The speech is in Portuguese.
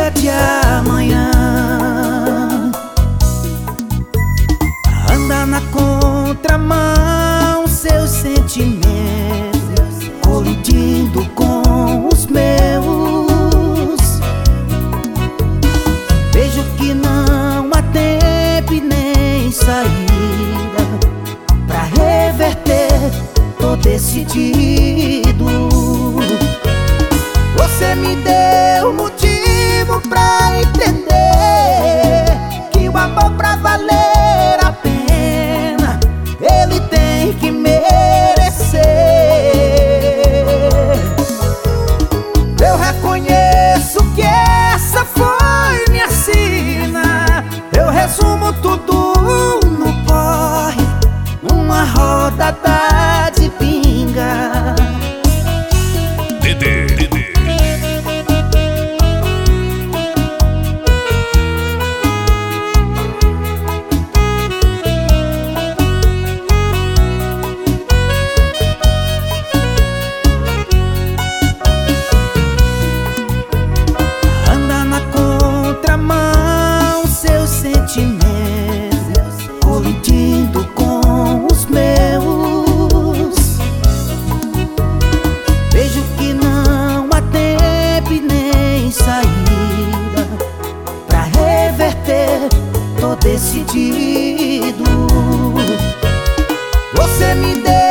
dia de amanhã. Anda na contramão, seus sentimentos colidindo com os meus. Vejo que não há tempo e nem saída pra reverter, tô decidido. Você me deu motivo pra entender que o amor pra valer a pena ele tem que merecer. Eu reconheço que essa foi minha sina. Eu resumo tudo no porre, numa rodada de pinga. Colidindo com os meus. Vejo que não há tempo e nem saída pra reverter, tô decidido. Você me deu